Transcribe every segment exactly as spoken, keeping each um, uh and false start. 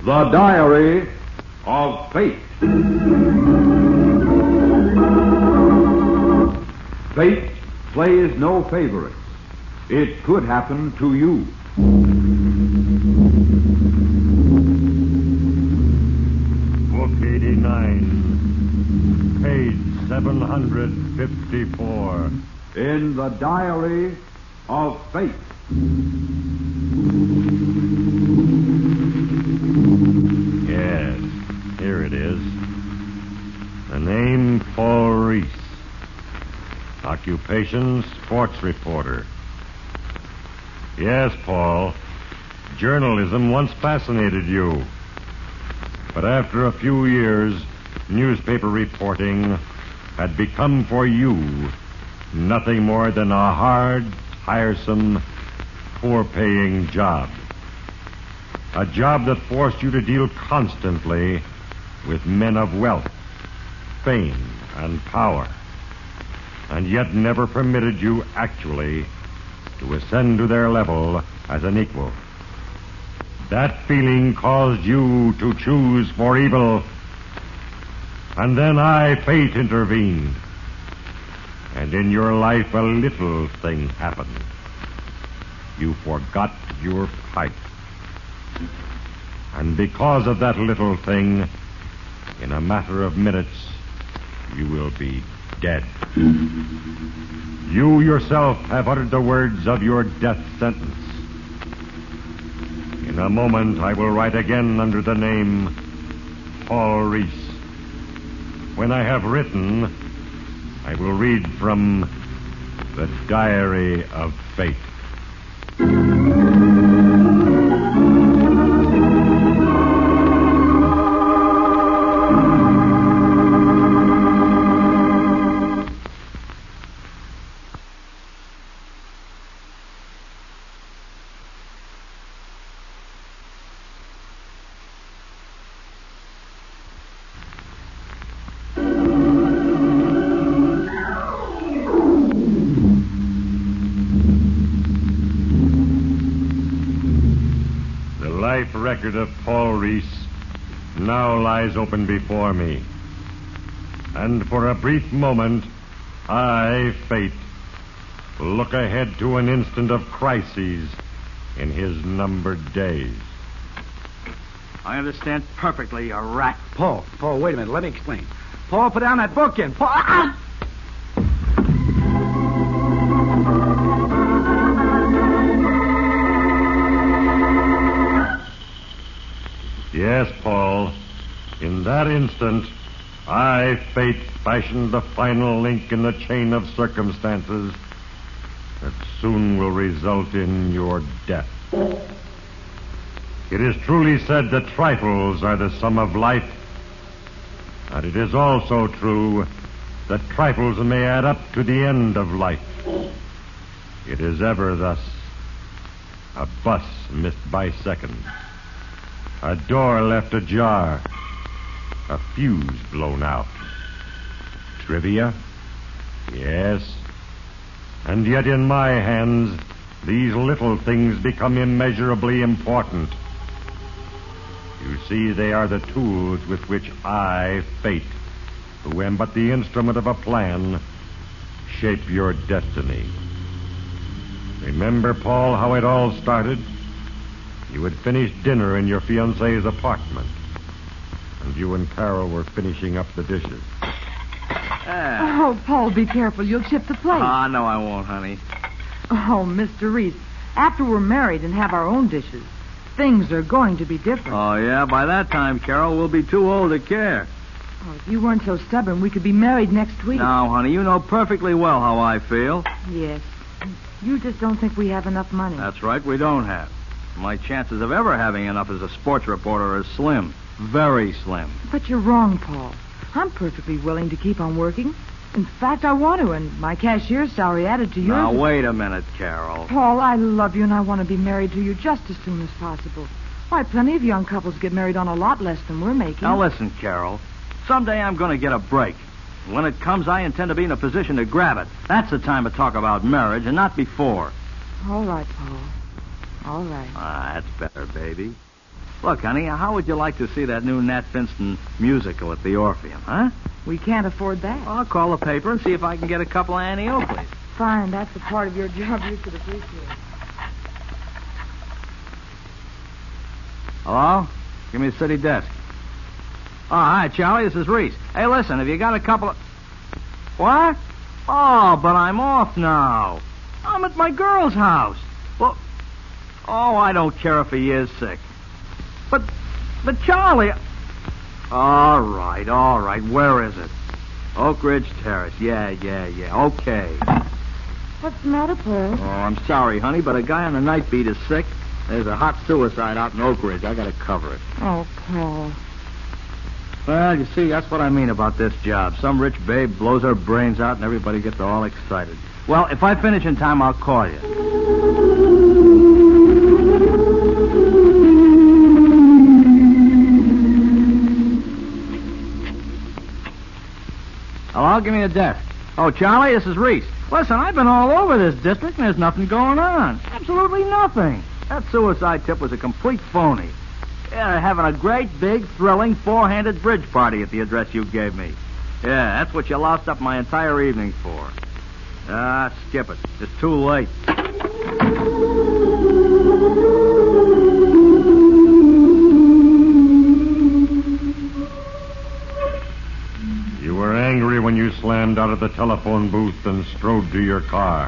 The Diary of Fate. Fate plays no favorites. It could happen to you. Book eighty-nine, page seven hundred fifty-four. In the Diary of Fate. Yes, here it is. The name Paul Reese. Occupation, sports reporter. Yes, Paul. Journalism once fascinated you. But after a few years, newspaper reporting had become for you nothing more than a hard, tiresome, poor-paying job. A job that forced you to deal constantly with men of wealth, fame, and power, and yet never permitted you actually to ascend to their level as an equal. That feeling caused you to choose for evil, and then I, fate, intervened. And in your life a little thing happened. You forgot your pipe. And because of that little thing, in a matter of minutes, you will be dead. You yourself have uttered the words of your death sentence. In a moment, I will write again under the name Paul Reese. When I have written, I will read from the Diary of Fate. Record of Paul Reese now lies open before me. And for a brief moment, I, fate, look ahead to an instant of crises in his numbered days. I understand perfectly, you rat. Paul, Paul, wait a minute. Let me explain. Paul, put down that book in. Paul, ah! Yes, Paul. In that instant, I, fate, fashioned the final link in the chain of circumstances that soon will result in your death. It is truly said that trifles are the sum of life, and it is also true that trifles may add up to the end of life. It is ever thus. A bus missed by seconds. A door left ajar. A fuse blown out. Trivia? Yes. And yet in my hands, these little things become immeasurably important. You see, they are the tools with which I, fate, who am but the instrument of a plan, shape your destiny. Remember, Paul, how it all started? You had finished dinner in your fiancée's apartment, and you and Carol were finishing up the dishes. Ah. Oh, Paul, be careful. You'll chip the plate. Ah, no, I won't, honey. Oh, Mister Reese, after we're married and have our own dishes, things are going to be different. Oh, yeah? By that time, Carol, we'll be too old to care. Oh, if you weren't so stubborn, we could be married next week. No, honey, you know perfectly well how I feel. Yes. You just don't think we have enough money. That's right, we don't have. My chances of ever having enough as a sports reporter are slim. Very slim. But you're wrong, Paul. I'm perfectly willing to keep on working. In fact, I want to, and my cashier's salary added to yours. Now, wait a minute, Carol. Paul, I love you, and I want to be married to you just as soon as possible. Why, plenty of young couples get married on a lot less than we're making. Now, listen, Carol. Someday I'm going to get a break. When it comes, I intend to be in a position to grab it. That's the time to talk about marriage, and not before. All right, Paul. All right. Ah, that's better, baby. Look, honey, how would you like to see that new Nat Finston musical at the Orpheum, huh? We can't afford that. Well, I'll call the paper and see if I can get a couple of Annie Oakleys. Fine, that's the part of your job you should appreciate. Hello? Give me the city desk. Oh, hi, Charlie. This is Reese. Hey, listen, have you got a couple of... What? Oh, but I'm off now. I'm at my girl's house. Well, oh, I don't care if he is sick. But, but Charlie... All right, all right. Where is it? Oak Ridge Terrace. Yeah, yeah, yeah. Okay. What's the matter, Paul? Oh, I'm sorry, honey, but a guy on the night beat is sick. There's a hot suicide out in Oak Ridge. I gotta cover it. Oh, Paul. Well, you see, that's what I mean about this job. Some rich babe blows her brains out and everybody gets all excited. Well, if I finish in time, I'll call you. Hello, give me the desk. Oh, Charlie, this is Reese. Listen, I've been all over this district and there's nothing going on. Absolutely nothing. That suicide tip was a complete phony. Yeah, they're having a great, big, thrilling, four-handed bridge party at the address you gave me. Yeah, that's what you lost up my entire evening for. Ah, skip it. It's too late. You were angry when you slammed out of the telephone booth and strode to your car.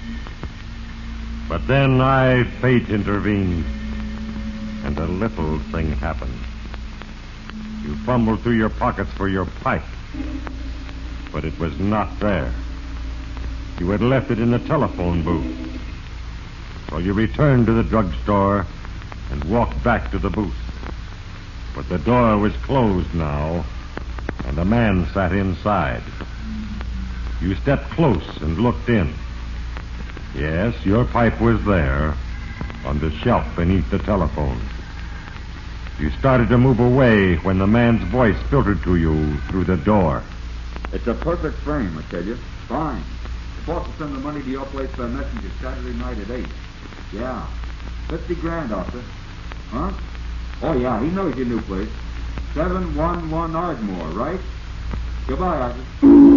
But then I, fate, intervened, and a little thing happened. You fumbled through your pockets for your pipe, but it was not there. You had left it in the telephone booth. So you returned to the drugstore and walked back to the booth. But the door was closed now, and a man sat inside. You stepped close and looked in. Yes, your pipe was there, on the shelf beneath the telephone. You started to move away when the man's voice filtered to you through the door. It's a perfect frame, I tell you. Fine. The boss will send the money to your place by messenger Saturday night at eight. Yeah. Fifty grand, Arthur. Huh? Oh, yeah, he knows your new place. seven one one Ardmore, right? Goodbye, Arthur.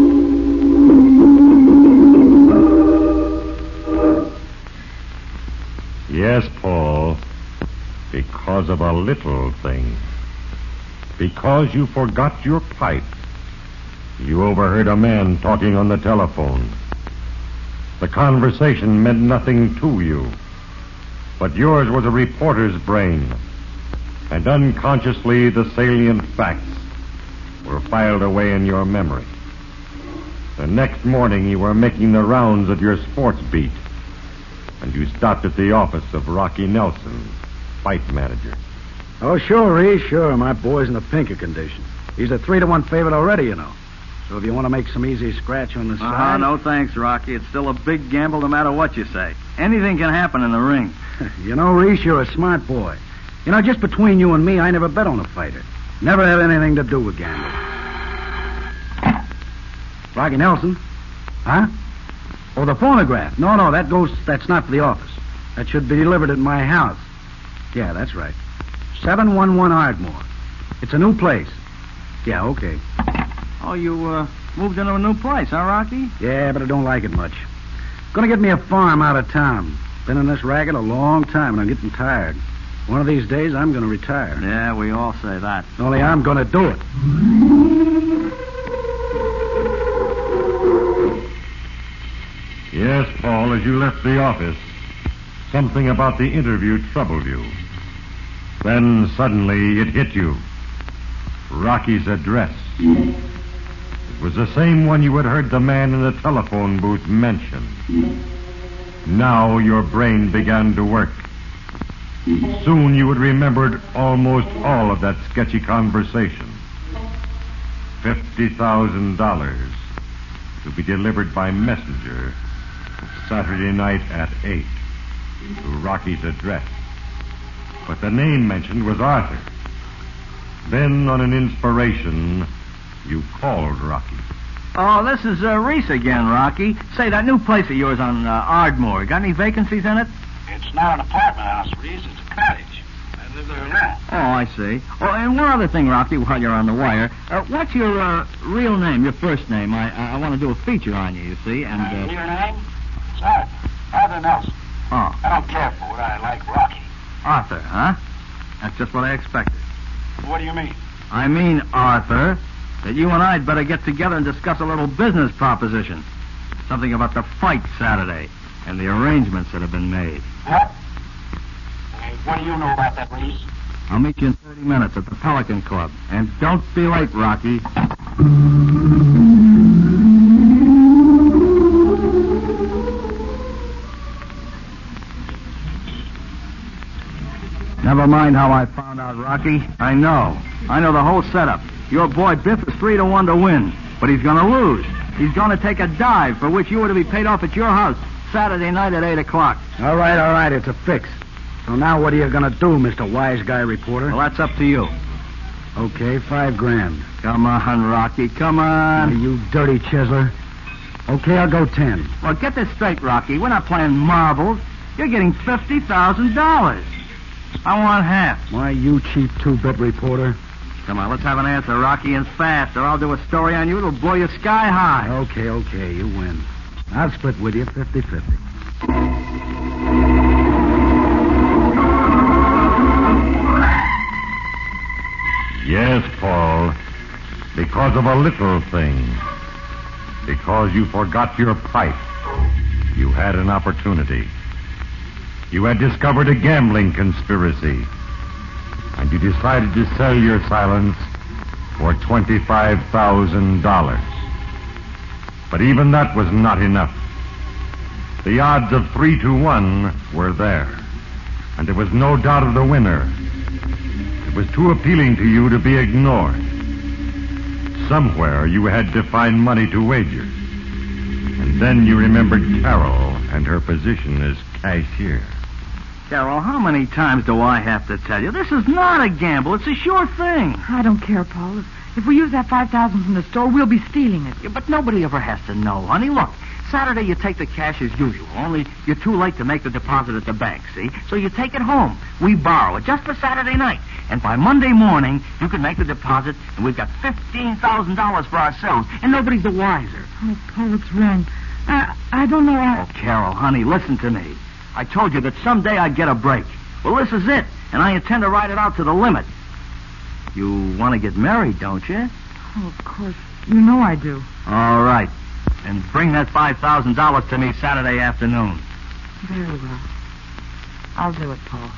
Yes, Paul. Because of a little thing. Because you forgot your pipe. You overheard a man talking on the telephone. The conversation meant nothing to you. But yours was a reporter's brain. And unconsciously the salient facts were filed away in your memory. The next morning you were making the rounds of your sports beat. And you stopped at the office of Rocky Nelson, fight manager. Oh, sure, Reese, sure. My boy's in a pinker condition. He's a three to one favorite already, you know. So if you want to make some easy scratch on the Uh-huh, side... no thanks, Rocky. It's still a big gamble no matter what you say. Anything can happen in the ring. You know, Reese, you're a smart boy. You know, just between you and me, I never bet on a fighter. Never had anything to do with gambling. Rocky Nelson? Huh? Oh, the phonograph. No, no, that goes... That's not for the office. That should be delivered at my house. Yeah, that's right. seven one one Ardmore. It's a new place. Yeah, okay. Oh, you uh, moved into a new place, huh, Rocky? Yeah, but I don't like it much. Gonna get me a farm out of town. Been in this racket a long time, and I'm getting tired. One of these days, I'm gonna retire. Yeah, we all say that. Only I'm gonna do it. Yes, Paul, as you left the office, something about the interview troubled you. Then suddenly it hit you. Rocky's address. It was the same one you had heard the man in the telephone booth mention. Now your brain began to work. Soon you had remembered almost all of that sketchy conversation. Fifty thousand dollars to be delivered by messenger Saturday night at eight to Rocky's address. But the name mentioned was Arthur. Then, on an inspiration, you called Rocky. Oh, this is uh, Reese again, Rocky. Say, that new place of yours on uh, Ardmore, got any vacancies in it? It's not an apartment house, Reese. It's a cottage. And live there now. Oh, I see. Oh, and one other thing, Rocky, while you're on the wire. Uh, what's your uh, real name, your first name? I I, I want to do a feature on you, you see, and... My Uh... real name? Sorry. Arthur Nelson. Oh, I don't care for it. I like Rocky. Arthur, huh? That's just what I expected. What do you mean? I mean, Arthur, that you and I'd better get together and discuss a little business proposition. Something about the fight Saturday and the arrangements that have been made. What? Hey, what do you know about that, Reese? I'll meet you in thirty minutes at the Pelican Club. And don't be late, Rocky. Never mind how I found out, Rocky. I know. I know the whole setup. Your boy Biff is three to one to win, but he's going to lose. He's going to take a dive for which you were to be paid off at your house Saturday night at eight o'clock. All right, all right, it's a fix. So now what are you going to do, Mister Wise Guy Reporter? Well, that's up to you. Okay, five grand. Come on, Rocky, come Oh, on. you dirty chiseler. Okay, I'll go ten. Well, get this straight, Rocky. We're not playing marbles. You're getting fifty thousand dollars. I want half. Why, you cheap two-bit reporter. Come on, let's have an answer, Rocky, and fast, or I'll do a story on you that'll blow you sky high. Okay, okay, you win. I'll split with you fifty-fifty. Yes, Paul. Because of a little thing. Because you forgot your pipe. You had an opportunity. You had discovered a gambling conspiracy. And you decided to sell your silence for twenty-five thousand dollars. But even that was not enough. The odds of three to one were there. And there was no doubt of the winner. It was too appealing to you to be ignored. Somewhere you had to find money to wager. And then you remembered Carol and her position as cashier. Carol, how many times do I have to tell you? This is not a gamble. It's a sure thing. I don't care, Paul. If, if we use that five thousand from the store, we'll be stealing it. Yeah, but nobody ever has to know, honey. Look, Saturday you take the cash as usual, only you're too late to make the deposit at the bank, see? So you take it home. We borrow it just for Saturday night. And by Monday morning, you can make the deposit, and we've got fifteen thousand dollars for ourselves, and nobody's the wiser. Oh, Paul, it's wrong. I, I don't know how... Oh, Carol, honey, listen to me. I told you that someday I'd get a break. Well, this is it, and I intend to ride it out to the limit. You want to get married, don't you? Oh, of course. You know I do. All right. And bring that five thousand dollars to me Saturday afternoon. Very well. I'll do it, Paul.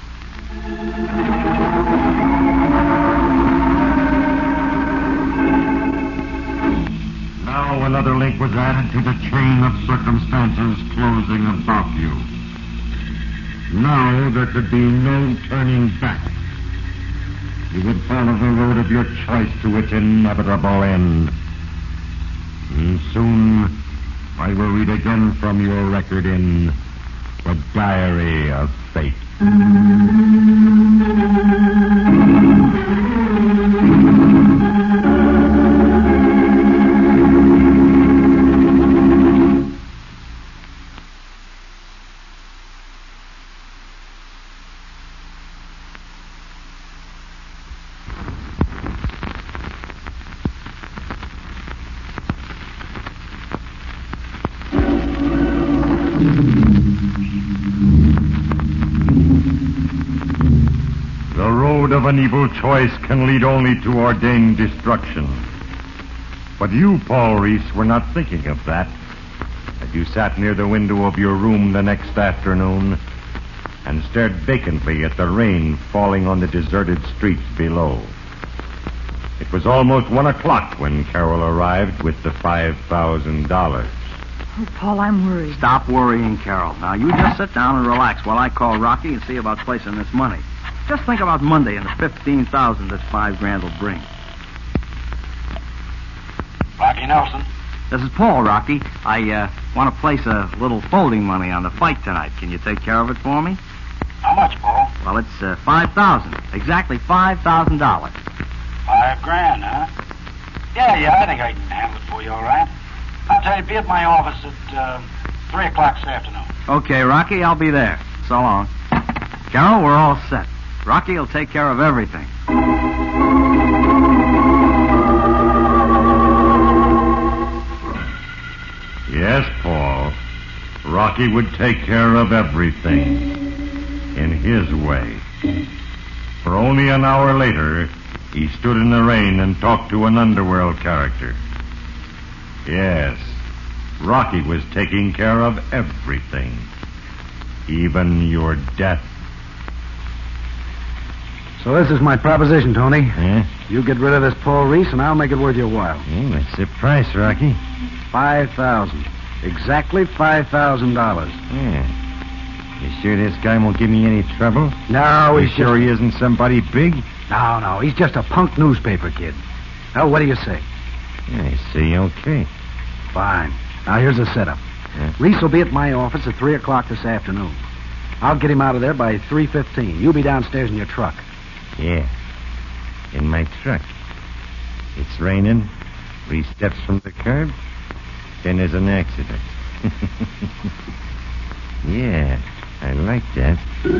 Now another link was added to the chain of circumstances closing about you. Now there could be no turning back. You would follow the road of your choice to its inevitable end. And soon I will read again from your record in The Diary of Fate. Of an evil choice can lead only to ordained destruction. But you, Paul Reese, were not thinking of that as you sat near the window of your room the next afternoon and stared vacantly at the rain falling on the deserted streets below. It was almost one o'clock when Carol arrived with the five thousand dollars. Oh, Paul, I'm worried. Stop worrying, Carol. Now, you just sit down and relax while I call Rocky and see about placing this money. Just think about Monday and the fifteen thousand that five grand will bring. Rocky Nelson. This is Paul, Rocky. I uh, want to place a little folding money on the fight tonight. Can you take care of it for me? How much, Paul? Well, it's uh, five thousand. Exactly five thousand dollars. Five grand, huh? Yeah, yeah, I think I can handle it for you, all right. I'll tell you, be at my office at uh, three o'clock this afternoon. Okay, Rocky, I'll be there. So long. Carol, we're all set. Rocky will take care of everything. Yes, Paul. Rocky would take care of everything. In his way. For only an hour later, he stood in the rain and talked to an underworld character. Yes, Rocky was taking care of everything. Even your death. So this is my proposition, Tony. Eh? You get rid of this Paul Reese, and I'll make it worth your while. Hmm, what's the price, Rocky? Five thousand. Exactly five thousand dollars. Yeah. You sure this guy won't give me any trouble? No, You he's sure just... he isn't somebody big? No, no, he's just a punk newspaper kid. Now, what do you say? I see, okay. Fine. Now, here's the setup. Yeah. Reese will be at my office at three o'clock this afternoon. I'll get him out of there by three fifteen. You'll be downstairs in your truck. Yeah. In my truck. It's raining. Three steps from the curb. Then there's an accident. Yeah, I like that.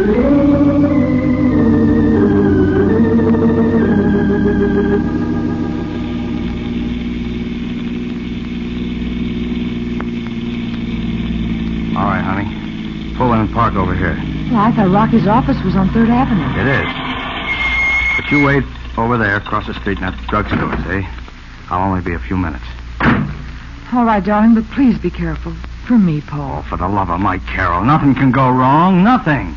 All right, honey. Pull in and park over here. Well, I thought Rocky's office was on third Avenue. It is. But you wait over there across the street in that drugstore, see? I'll only be a few minutes. All right, darling, but please be careful. For me, Paul. Oh, for the love of Mike Carroll. Nothing can go wrong. Nothing.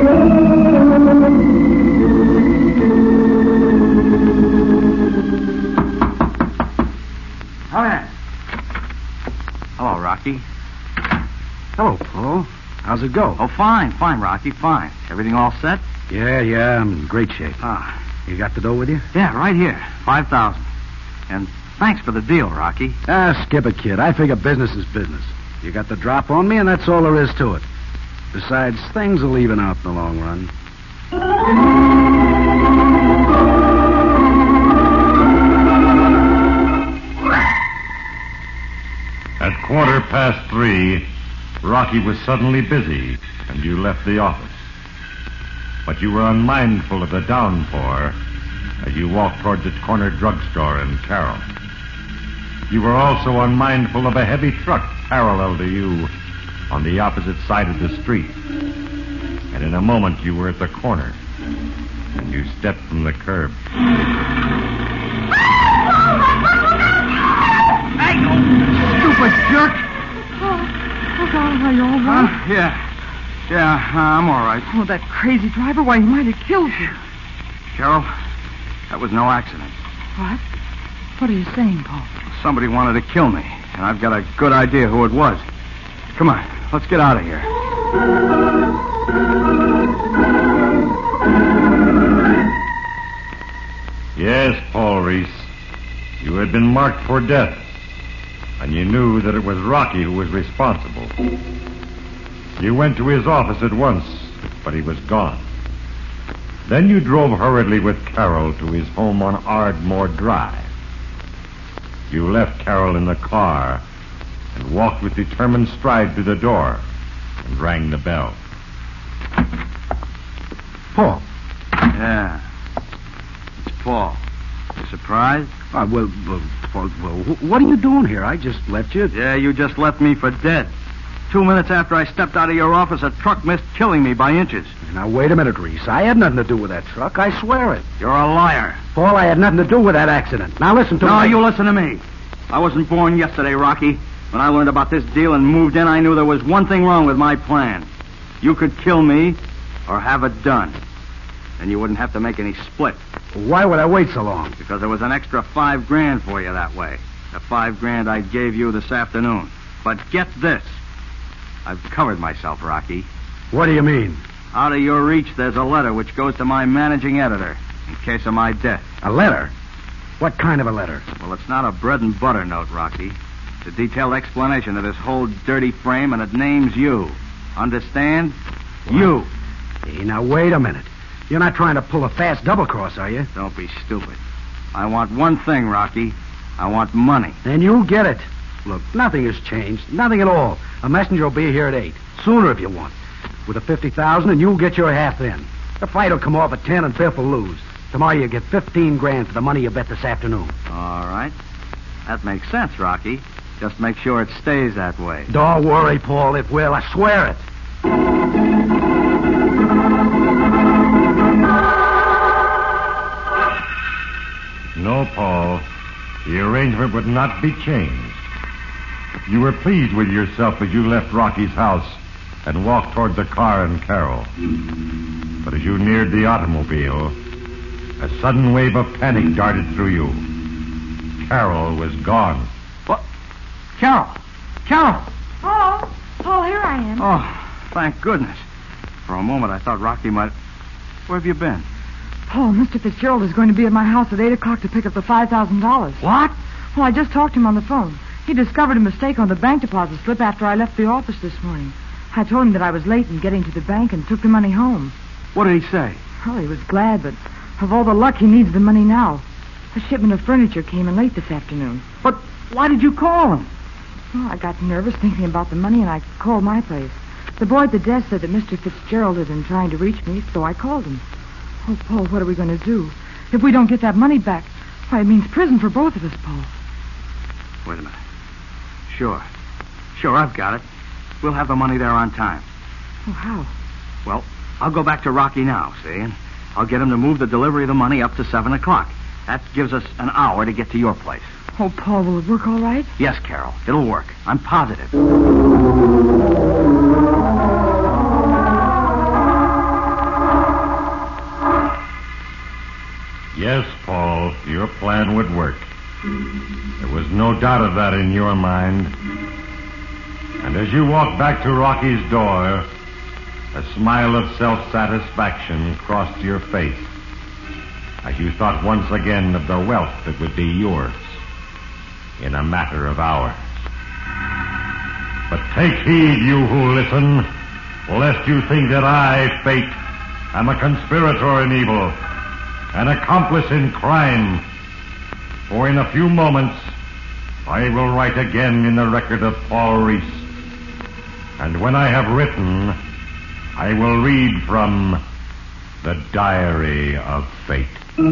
Come in. Hello, Rocky. Hello, Paul. How's it go? Oh, fine, fine, Rocky, fine. Everything all set? Yeah, yeah, I'm in great shape. Ah, You got the dough with you? yeah, right here. Five thousand. And thanks for the deal, Rocky. Ah, skip it, kid. I figure business is business. You got the drop on me, and that's all there is to it. Besides, things will even out in the long run. At quarter past three, Rocky was suddenly busy, and you left the office. But you were unmindful of the downpour as you walked toward the corner drugstore in Carroll. You were also unmindful of a heavy truck parallel to you on the opposite side of the street. And in a moment, you were at the corner, and you stepped from the curb. Hey, you stupid jerk! Oh, oh, darling, are you all right? Huh? Yeah. Yeah, uh, I'm all right. Oh, that crazy driver, why, he might have killed you. Carol, that was no accident. What? What are you saying, Paul? Somebody wanted to kill me, and I've got a good idea who it was. Come on, let's get out of here. Yes, Paul Reese. You had been marked for death, and you knew that it was Rocky who was responsible. You went to his office at once, but he was gone. Then you drove hurriedly with Carroll to his home on Ardmore Drive. You left Carroll in the car and walked with determined stride to the door and rang the bell. Paul. Yeah. It's Paul. You surprised? Uh, well, well, Paul, well, wh- what are you doing here? I just left you. Yeah, you just left me for dead. Two minutes after I stepped out of your office, a truck missed killing me by inches. Now, wait a minute, Reese. I had nothing to do with that truck. I swear it. You're a liar. Paul, I had nothing to do with that accident. Now, listen to No, me. you listen to me. I wasn't born yesterday, Rocky. When I learned about this deal and moved in, I knew there was one thing wrong with my plan. You could kill me or have it done. And you wouldn't have to make any split. Why would I wait so long? Because there was an extra five grand for you that way. The five grand I gave you this afternoon. But get this. I've covered myself, Rocky. What do you mean? Out of your reach, there's a letter which goes to my managing editor in case of my death. A letter? What kind of a letter? Well, it's not a bread and butter note, Rocky. It's a detailed explanation of this whole dirty frame, and it names you. Understand? What? You. Hey, now, wait a minute. You're not trying to pull a fast double-cross, are you? Don't be stupid. I want one thing, Rocky. I want money. Then you'll get it. Look, nothing has changed. Nothing at all. A messenger will be here at eight. Sooner if you want. With the fifty thousand, and you'll get your half then. The fight will come off at ten and Biff will lose. Tomorrow you get fifteen grand for the money you bet this afternoon. All right. That makes sense, Rocky. Just make sure it stays that way. Don't worry, Paul. It will. I swear it. No, Paul. The arrangement would not be changed. You were pleased with yourself as you left Rocky's house and walked toward the car and Carol. But as you neared the automobile, a sudden wave of panic darted through you. Carol was gone. What? Carol! Carol! Paul! Paul, here I am. Oh, thank goodness. For a moment I thought Rocky might... Where have you been? Paul, Mister Fitzgerald is going to be at my house at eight o'clock to pick up the five thousand dollars. What? Well, I just talked to him on the phone. He discovered a mistake on the bank deposit slip after I left the office this morning. I told him that I was late in getting to the bank and took the money home. What did he say? Well, he was glad, but of all the luck, he needs the money now. A shipment of furniture came in late this afternoon. But why did you call him? Well, I got nervous thinking about the money, and I called my place. The boy at the desk said that Mister Fitzgerald had been trying to reach me, so I called him. Oh, Paul, what are we going to do? If we don't get that money back, why, it means prison for both of us, Paul. Wait a minute. Sure. Sure, I've got it. We'll have the money there on time. Oh, how? Well, I'll go back to Rocky now, see, and I'll get him to move the delivery of the money up to seven o'clock. That gives us an hour to get to your place. Oh, Paul, will it work all right? Yes, Carol. It'll work. I'm positive. Yes, Paul, your plan would work. There was no doubt of that in your mind. And as you walked back to Rocky's door, a smile of self-satisfaction crossed your face as you thought once again of the wealth that would be yours in a matter of hours. But take heed, you who listen, lest you think that I, Fate, am a conspirator in evil, an accomplice in crime. For in a few moments, I will write again in the record of Paul Reese. And when I have written, I will read from the Diary of Fate.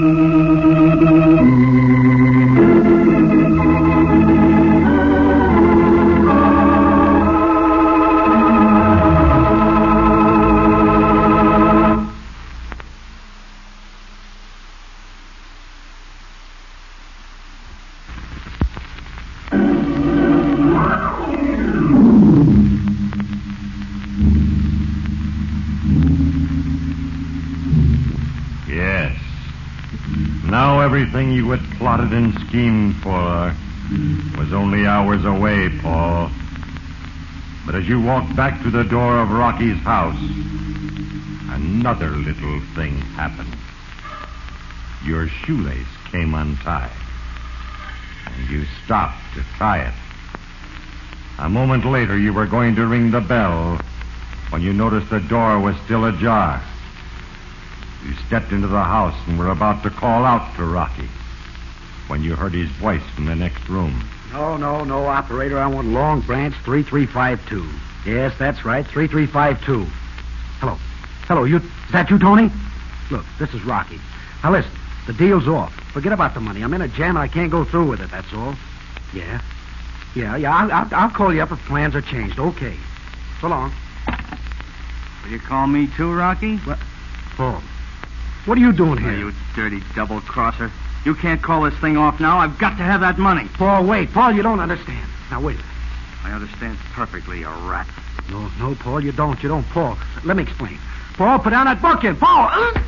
Everything you had plotted and schemed for was only hours away, Paul. But as you walked back to the door of Rocky's house, another little thing happened. Your shoelace came untied, and you stopped to tie it. A moment later, you were going to ring the bell when you noticed the door was still ajar. You stepped into the house and were about to call out to Rocky when you heard his voice from the next room. No, no, no, operator. I want Long Branch three three five two. Yes, that's right, three three five two. Hello. Hello, you... Is that you, Tony? Look, this is Rocky. Now, listen, the deal's off. Forget about the money. I'm in a jam and I can't go through with it, that's all. Yeah. Yeah, yeah, I'll, I'll, I'll call you up if plans are changed. Okay. So long. Will you call me too, Rocky? What? Paul. What are you doing here? Oh, you dirty double-crosser. You can't call this thing off now. I've got to have that money. Paul, wait. Paul, you don't understand. Now, wait. I understand perfectly, you rat. No, no, Paul, you don't. You don't, Paul. Let me explain. Paul, put down that bookend. Paul! Uh...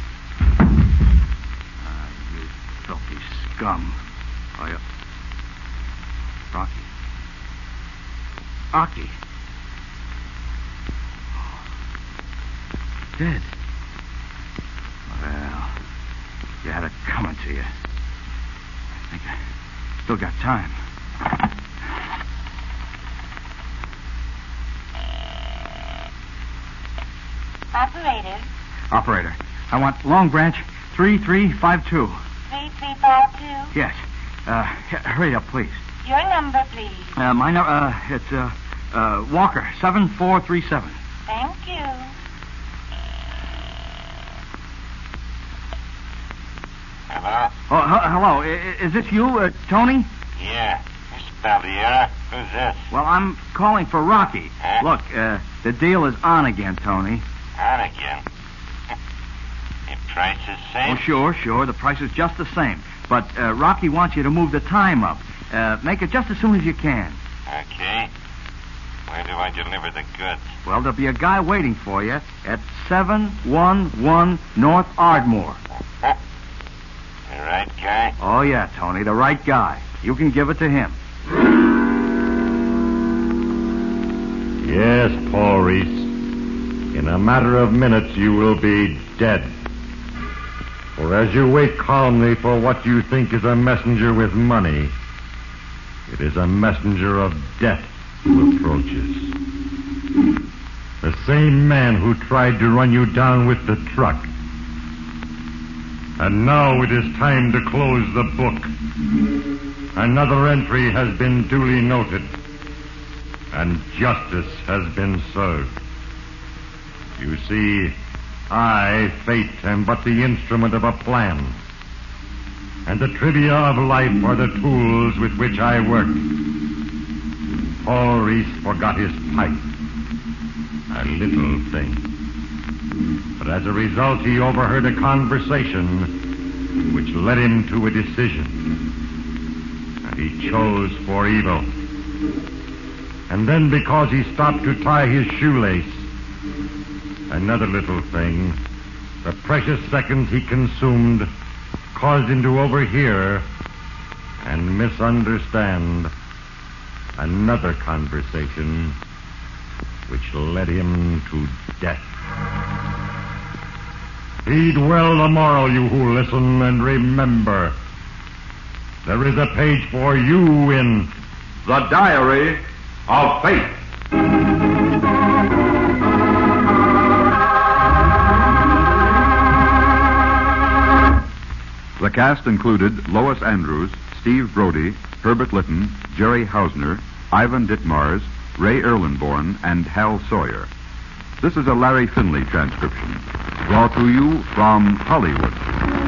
Ah, you filthy scum. Oh, you... Rocky. Rocky. Dead. Well, you had it coming to you. I think I still got time. Operator. Operator, I want Long Branch three three five two. three three five two? Yes. Uh, h- hurry up, please. Your number, please. Uh, my number, uh, it's, uh, uh, Walker, seven four three seven. Thank you. Hello? Oh, h- hello. I- is this you, uh, Tony? Yeah. Mister Baldiera. Who's this? Well, I'm calling for Rocky. Huh? Look, uh, the deal is on again, Tony. On again. Your price is same? Oh, sure, sure. The price is just the same. But uh, Rocky wants you to move the time up. Uh, make it just as soon as you can. Okay. Where do I deliver the goods? Well, there'll be a guy waiting for you at seven one one North Ardmore. The right guy? Oh, yeah, Tony, the right guy. You can give it to him. Yes, Paul Reese. In a matter of minutes, you will be dead. For as you wait calmly for what you think is a messenger with money, it is a messenger of death who approaches. The same man who tried to run you down with the truck. And now it is time to close the book. Another entry has been duly noted, and justice has been served. You see, I, Fate, am but the instrument of a plan. And the trivia of life are the tools with which I work. Paul Reese forgot his pipe. A little thing. But as a result, he overheard a conversation which led him to a decision. And he chose for evil. And then because he stopped to tie his shoelace, another little thing, the precious seconds he consumed, caused him to overhear and misunderstand another conversation which led him to death. Heed well the moral, you who listen, and remember, there is a page for you in The Diary of Fate. The cast included Lois Andrews, Steve Brody, Herbert Litton, Jerry Hausner, Ivan Ditmars, Ray Erlenborn, and Hal Sawyer. This is a Larry Finley transcription, brought to you from Hollywood.